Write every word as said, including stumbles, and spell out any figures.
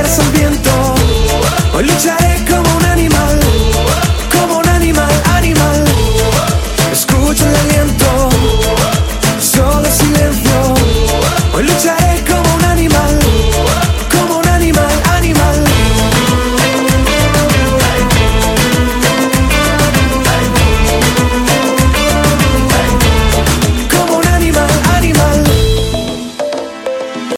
cabeza al viento. Hoy lucharé como un animal, como un animal, animal. Escucho el aliento, solo silencio. Hoy lucharé